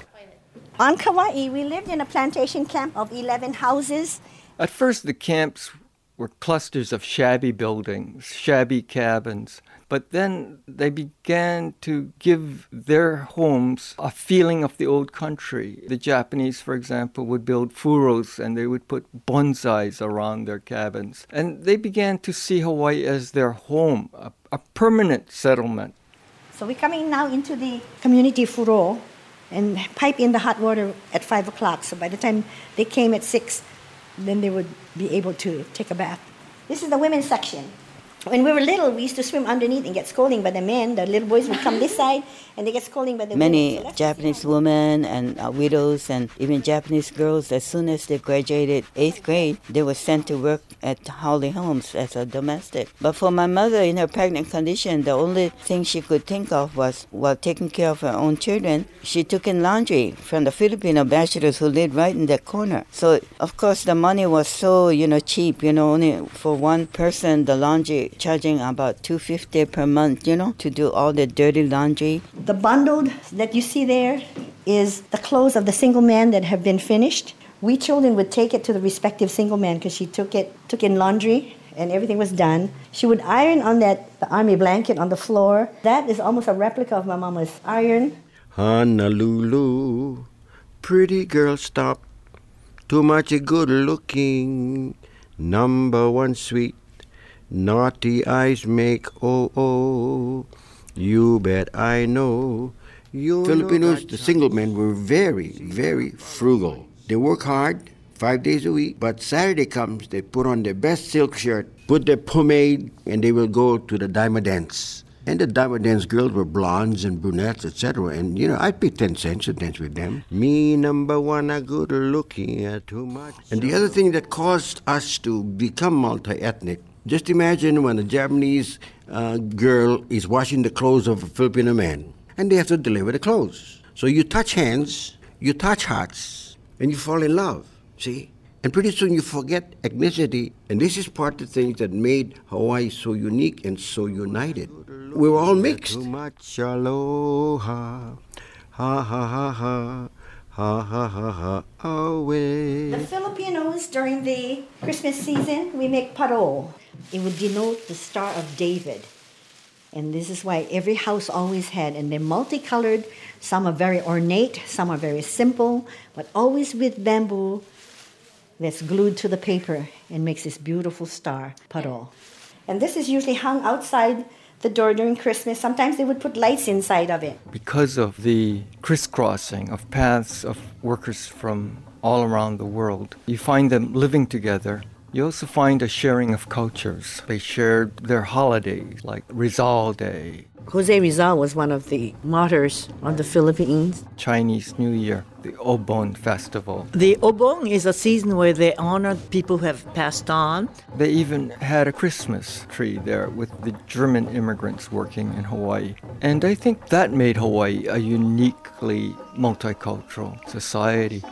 [SPEAKER 21] On Kauai, we lived in a plantation camp of eleven houses.
[SPEAKER 3] At first, the camps were clusters of shabby buildings, shabby cabins, but then they began to give their homes a feeling of the old country. The Japanese, for example, would build furos and they would put bonsais around their cabins. And they began to see Hawaii as their home, a, a permanent settlement.
[SPEAKER 21] So we're coming now into the community furo and pipe in the hot water at five o'clock. So by the time they came at six, then they would be able to take a bath. This is the women's section. When we were little, we used to swim underneath and get scolding by the men. The little boys would come this side, and they get scolding by the
[SPEAKER 13] Many
[SPEAKER 21] women. So
[SPEAKER 13] Japanese women and uh, widows and even Japanese girls, as soon as they graduated eighth grade, they were sent to work at Howley Homes as a domestic. But for my mother, in her pregnant condition, the only thing she could think of was, while taking care of her own children, she took in laundry from the Filipino bachelors who lived right in that corner. So, of course, the money was so, you know, cheap. You know, only for one person, the laundry charging about two hundred fifty dollars per month, you know, to do all the dirty laundry.
[SPEAKER 21] The bundled that you see there is the clothes of the single man that have been finished. We children would take it to the respective single man because she took it, took in laundry, and everything was done. She would iron on that the army blanket on the floor. That is almost a replica of my mama's iron.
[SPEAKER 8] Honolulu, pretty girl, stop. Too much good looking. Number one sweet. Naughty eyes make oh oh. You bet I know. You Filipinos, the single men, were very, very frugal. They work hard, five days a week, but Saturday comes, they put on their best silk shirt, put their pomade, and they will go to the dime dance. And the dime dance girls were blondes and brunettes, et cetera. And, you know, I'd pay ten cents to dance with them. Me, number one, a good looking at too much. And the other thing that caused us to become multi-ethnic, just imagine when a Japanese uh, girl is washing the clothes of a Filipino man, and they have to deliver the clothes. So you touch hands, you touch hearts, and you fall in love, see? And pretty soon you forget ethnicity, and this is part of the things that made Hawaii so unique and so united. We were all mixed. Too much aloha, ha ha ha ha. Ha ha ha ha away.
[SPEAKER 21] The Filipinos, during the Christmas season, we make parol. It would denote the Star of David. And this is why every house always had, and they're multicolored. Some are very ornate, some are very simple, but always with bamboo that's glued to the paper and makes this beautiful star, parol. And this is usually hung outside the door during Christmas. Sometimes they would put lights inside of it.
[SPEAKER 3] Because of the crisscrossing of paths of workers from all around the world, you find them living together. You also find a sharing of cultures. They shared their holidays, like Rizal Day.
[SPEAKER 15] Jose Rizal was one of the martyrs of the Philippines.
[SPEAKER 3] Chinese New Year, the Obon Festival.
[SPEAKER 15] The Obon is a season where they honor people who have passed on.
[SPEAKER 3] They even had a Christmas tree there with the German immigrants working in Hawaii. And I think that made Hawaii a uniquely multicultural society.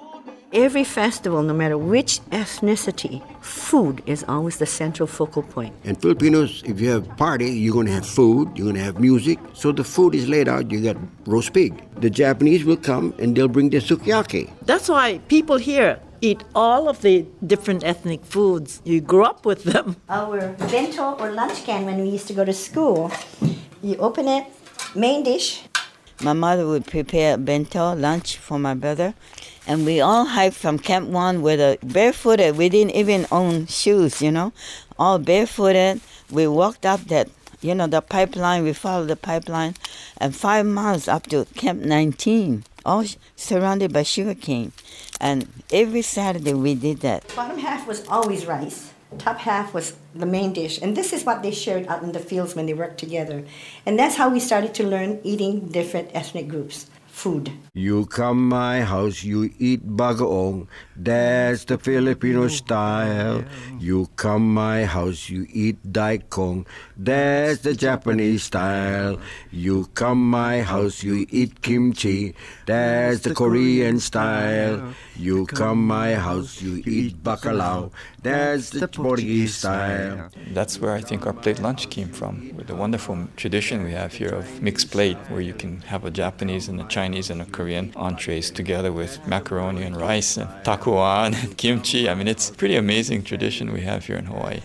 [SPEAKER 15] Every festival, no matter which ethnicity, food is always the central focal point.
[SPEAKER 8] And Filipinos, if you have a party, you're going to have food, you're going to have music. So the food is laid out, you got roast pig. The Japanese will come and they'll bring their sukiyaki.
[SPEAKER 15] That's why people here eat all of the different ethnic foods. You grew up with them.
[SPEAKER 21] Our bento or lunch can when we used to go to school, you open it, main dish.
[SPEAKER 13] My mother would prepare bento lunch for my brother. And we all hiked from Camp One with a barefooted. We didn't even own shoes, you know, all barefooted. We walked up that, you know, the pipeline. We followed the pipeline, and five miles up to Camp nineteen, all surrounded by sugarcane. And every Saturday we did that.
[SPEAKER 21] Bottom half was always rice. Top half was the main dish. And this is what they shared out in the fields when they worked together. And that's how we started to learn eating different ethnic groups. Food.
[SPEAKER 8] You come my house, you eat bagoong. That's the Filipino style. You come my house, you eat daikong. That's the Japanese style. You come my house, you eat kimchi. That's the Korean style. You come my house, you eat bacalao. That's the Portuguese style.
[SPEAKER 22] That's where I think our plate lunch came from, with the wonderful tradition we have here of mixed plate, where you can have a Japanese and a Chinese and a Korean entrees together with macaroni and rice and takuan and kimchi. I mean, it's a pretty amazing tradition we have here in Hawaii.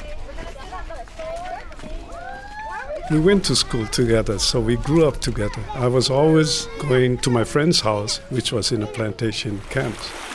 [SPEAKER 23] We went to school together, so we grew up together. I was always going to my friend's house, which was in a plantation camp.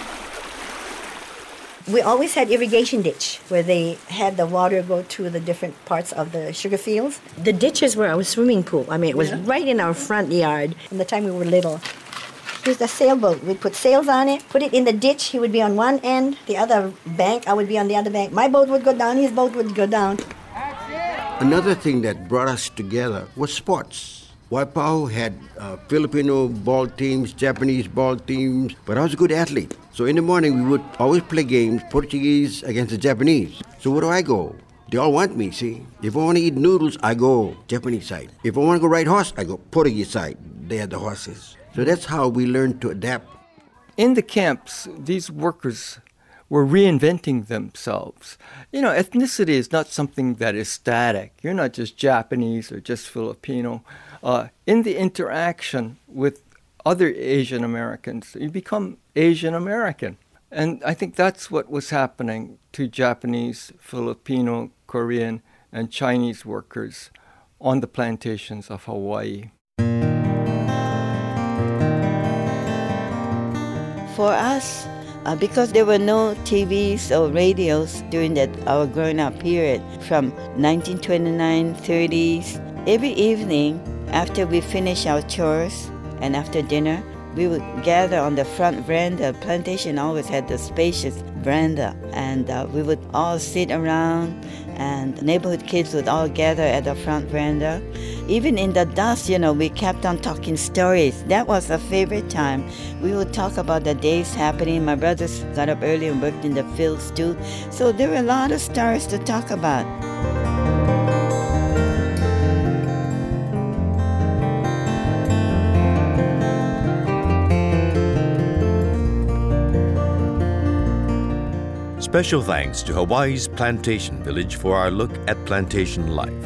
[SPEAKER 21] We always had irrigation ditch where they had the water go to the different parts of the sugar fields. The ditches were our swimming pool. I mean, it was yeah. right in our front yard from the time we were little. Here's the sailboat. We'd put sails on it, put it in the ditch. He would be on one end, the other bank, I would be on the other bank. My boat would go down, his boat would go down.
[SPEAKER 8] Another thing that brought us together was sports. Waipahu had uh, Filipino ball teams, Japanese ball teams, but I was a good athlete. So in the morning, we would always play games, Portuguese against the Japanese. So where do I go? They all want me, see? If I want to eat noodles, I go Japanese side. If I want to go ride horse, I go Portuguese side. They had the horses. So that's how we learned to adapt.
[SPEAKER 3] In the camps, these workers were reinventing themselves. You know, ethnicity is not something that is static. You're not just Japanese or just Filipino. Uh, in the interaction with other Asian Americans, you become Asian American. And I think that's what was happening to Japanese, Filipino, Korean, and Chinese workers on the plantations of Hawaii.
[SPEAKER 13] For us, uh, because there were no T Vs or radios during that our growing up period, from nineteen twenty-nine, thirties, every evening after we finish our chores and after dinner, we would gather on the front veranda. Plantation always had the spacious veranda, and uh, we would all sit around, and neighborhood kids would all gather at the front veranda. Even in the dusk, you know, we kept on talking stories. That was a favorite time. We would talk about the days happening. My brothers got up early and worked in the fields too. So there were a lot of stories to talk about.
[SPEAKER 2] Special thanks to Hawaii's Plantation Village for our look at plantation life.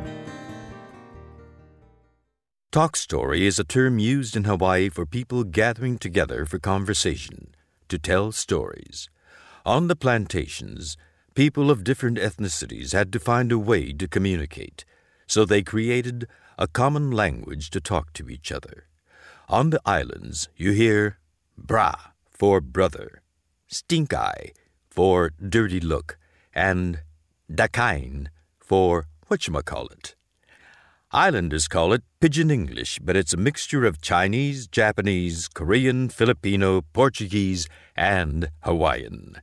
[SPEAKER 2] Talk story is a term used in Hawaii for people gathering together for conversation, to tell stories. On the plantations, people of different ethnicities had to find a way to communicate, so they created a common language to talk to each other. On the islands, you hear bra for brother, stink eye for dirty look, and dakain for whatchamacallit. Islanders call it Pidgin English, but it's a mixture of Chinese, Japanese, Korean, Filipino, Portuguese, and Hawaiian.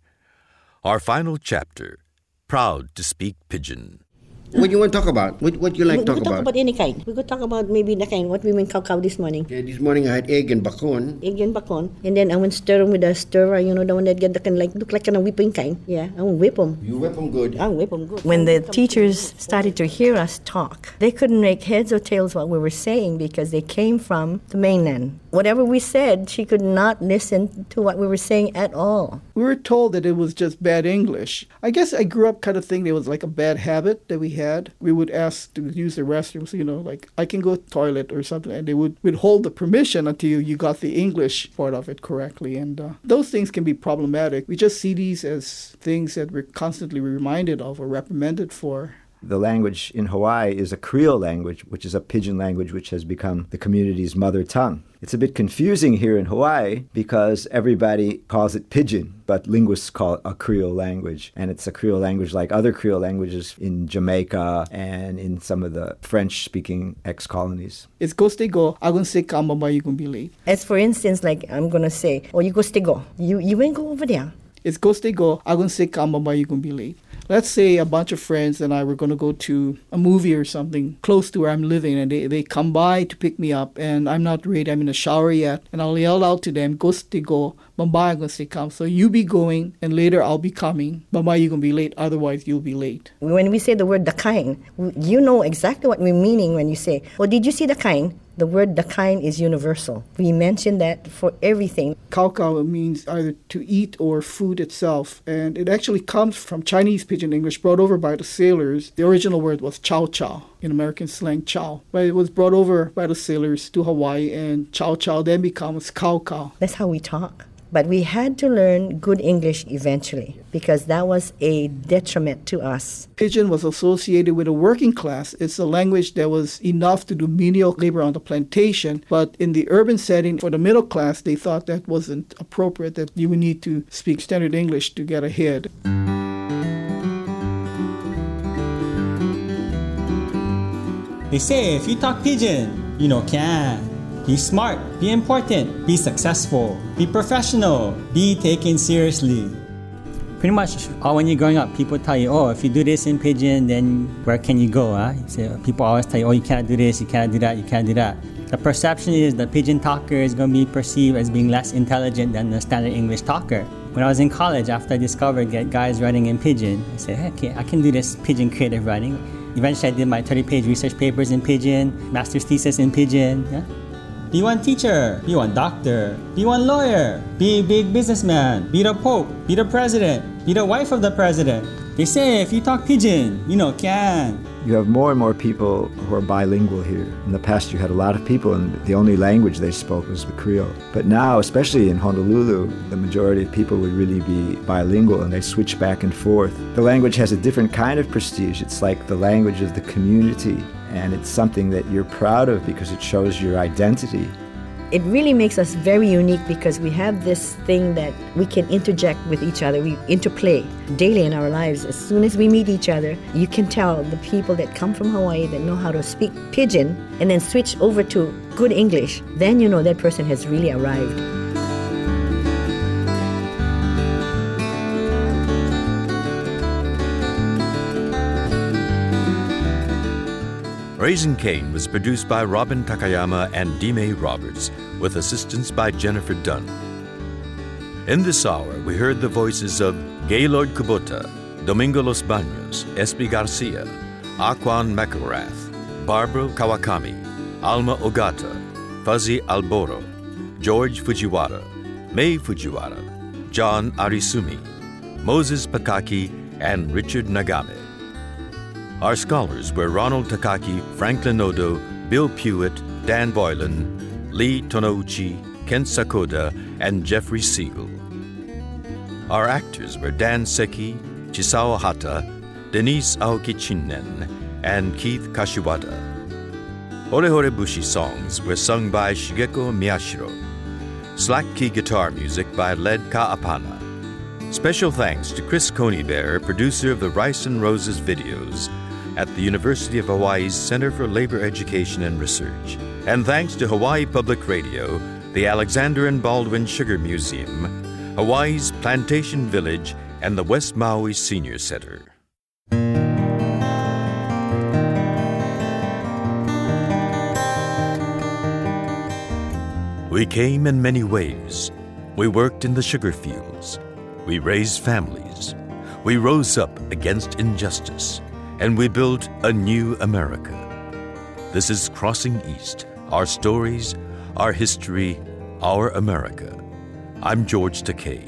[SPEAKER 2] Our final chapter, Proud to Speak Pidgin.
[SPEAKER 8] What do you want to talk about? What what you like
[SPEAKER 21] we,
[SPEAKER 8] to talk
[SPEAKER 21] we could
[SPEAKER 8] about?
[SPEAKER 21] talk about any kind. We could talk about maybe the kind, what we made kaw-kaw this morning.
[SPEAKER 8] Yeah, this morning I had egg and bacon.
[SPEAKER 21] Egg and bacon. And then I went stir them with a stirrer, you know, the one that get the kind, like, look like kind of whipping kind. Yeah, I won't whip them.
[SPEAKER 8] You whip them good.
[SPEAKER 21] I whip them good.
[SPEAKER 15] When the teachers started to hear us talk, they couldn't make heads or tails what we were saying because they came from the mainland. Whatever we said, she could not listen to what we were saying at all.
[SPEAKER 16] We were told that it was just bad English. I guess I grew up kind of thinking it was like a bad habit that we had. We would ask to use the restrooms, you know, like, I can go to the toilet or something, and they would withhold the permission until you got the English part of it correctly. And uh, those things can be problematic. We just see these as things that we're constantly reminded of or reprimanded for.
[SPEAKER 18] The language in Hawaii is a Creole language, which is a pidgin language which has become the community's mother tongue. It's a bit confusing here in Hawaii because everybody calls it pidgin, but linguists call it a Creole language. And it's a Creole language like other Creole languages in Jamaica and in some of the French-speaking ex-colonies.
[SPEAKER 16] It's go stay go, I'm going to say come, but you're going to be late.
[SPEAKER 15] As for instance, like I'm going to say, oh, you go stay go. You, you ain't go over there.
[SPEAKER 16] It's go stay go, I'm going to say come, but you're going to be late. Let's say a bunch of friends and I were going to go to a movie or something close to where I'm living, and they, they come by to pick me up, and I'm not ready, I'm in the shower yet, and I'll yell out to them, go stay go, Bamba, I'm going to say come. So you be going, and later I'll be coming. Bamba, you're going to be late, otherwise you'll be late.
[SPEAKER 15] When we say the word dakain, you know exactly what we're meaning when you say, well, did you see dakain? The word dakain is universal. We mention that for everything.
[SPEAKER 16] Kaw-kaw means either to eat or food itself, and it actually comes from Chinese Pidgin English brought over by the sailors. The original word was chow chow, in American slang chow, but it was brought over by the sailors to Hawaii, and chow chow then becomes kaw-kaw.
[SPEAKER 15] That's how we talk. But we had to learn good English eventually because that was a detriment to us.
[SPEAKER 16] Pidgin was associated with a working class. It's a language that was enough to do menial labor on the plantation, but in the urban setting for the middle class, they thought that wasn't appropriate, that you would need to speak standard English to get ahead.
[SPEAKER 19] They say if you talk Pidgin, you know can. Be smart, be important, be successful, be professional, be taken seriously. pretty much all when you're growing up, people tell you, oh, if you do this in Pidgin, then where can you go? Huh? So people always tell you, oh, you can't do this, you can't do that, you can't do that. The perception is the Pidgin talker is going to be perceived as being less intelligent than the standard English talker. When I was in college, after I discovered that guys writing in Pidgin, I said, hey, okay, I can do this Pidgin creative writing. Eventually, I did my thirty-page research papers in Pidgin, master's thesis in Pidgin. Yeah? Be one teacher, be one doctor, be one lawyer, be a big businessman, be the Pope, be the president, be the wife of the president. They say if you talk Pidgin, you know, can.
[SPEAKER 18] You have more and more people who are bilingual here. In the past, you had a lot of people, and the only language they spoke was the Creole. But now, especially in Honolulu, the majority of people would really be bilingual, and they switch back and forth. The language has a different kind of prestige. It's like the language of the community, and it's something that you're proud of because it shows your identity.
[SPEAKER 15] It really makes us very unique because we have this thing that we can interject with each other. We interplay daily in our lives. As soon as we meet each other, you can tell the people that come from Hawaii that know how to speak Pidgin and then switch over to good English. Then you know that person has really arrived.
[SPEAKER 2] Raising Cane was produced by Robin Takayama and Dime Roberts, with assistance by Jennifer Dunn. In this hour, we heard the voices of Gaylord Kubota, Domingo Los Baños, Espy Garcia, Aquan McElrath, Barbara Kawakami, Alma Ogata, Fuzzy Alboro, George Fujiwara, Mei Fujiwara, John Arisumi, Moses Pataki, and Richard Nagame. Our scholars were Ronald Takaki, Franklin Odo, Bill Pewitt, Dan Boylan, Lee Tonouchi, Kent Sakoda, and Jeffrey Siegel. Our actors were Dan Seki, Chisao Hata, Denise Aoki Chinnen, and Keith Kashiwada. Hore Hore Bushi songs were sung by Shigeko Miyashiro. Slack key guitar music by Led Kaapana. Special thanks to Chris Coneybear, producer of the Rice and Roses videos at the University of Hawaii's Center for Labor Education and Research. And thanks to Hawaii Public Radio, the Alexander and Baldwin Sugar Museum, Hawaii's Plantation Village, and the West Maui Senior Center. We came in many ways. We worked in the sugar fields. We raised families. We rose up against injustice. And we built a new America. This is Crossing East, our stories, our history, our America. I'm George Takei.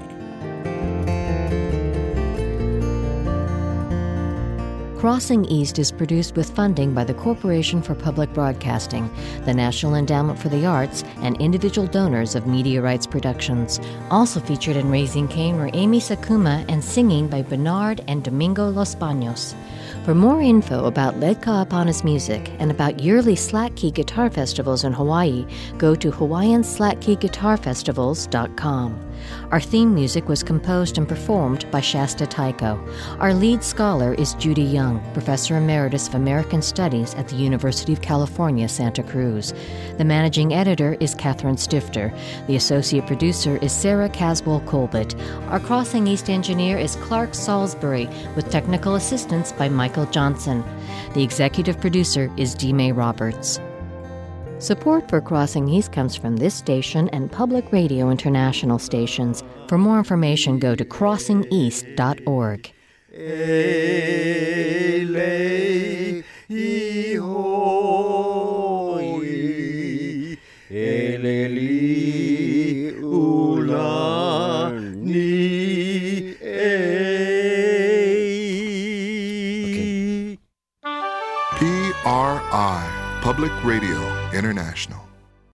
[SPEAKER 1] Crossing East is produced with funding by the Corporation for Public Broadcasting, the National Endowment for the Arts, and individual donors of Media Rights Productions. Also featured in Raising Cane were Amy Sakuma and singing by Bernard and Domingo Los Baños. For more info about Led Kaapana's music and about yearly Slack Key Guitar Festivals in Hawaii, go to Hawaiian Slack Key Guitar Festivals dot com. Our theme music was composed and performed by Shasta Taiko. Our lead scholar is Judy Young, Professor Emeritus of American Studies at the University of California, Santa Cruz. The managing editor is Catherine Stifter. The associate producer is Sarah Caswell-Colbert. Our Crossing East engineer is Clark Salisbury, with technical assistance by Michael Johnson. The executive producer is Dime Roberts. Support for Crossing East comes from this station and Public Radio International stations. For more information, go to crossing east dot org.
[SPEAKER 5] P R I, Public Radio International.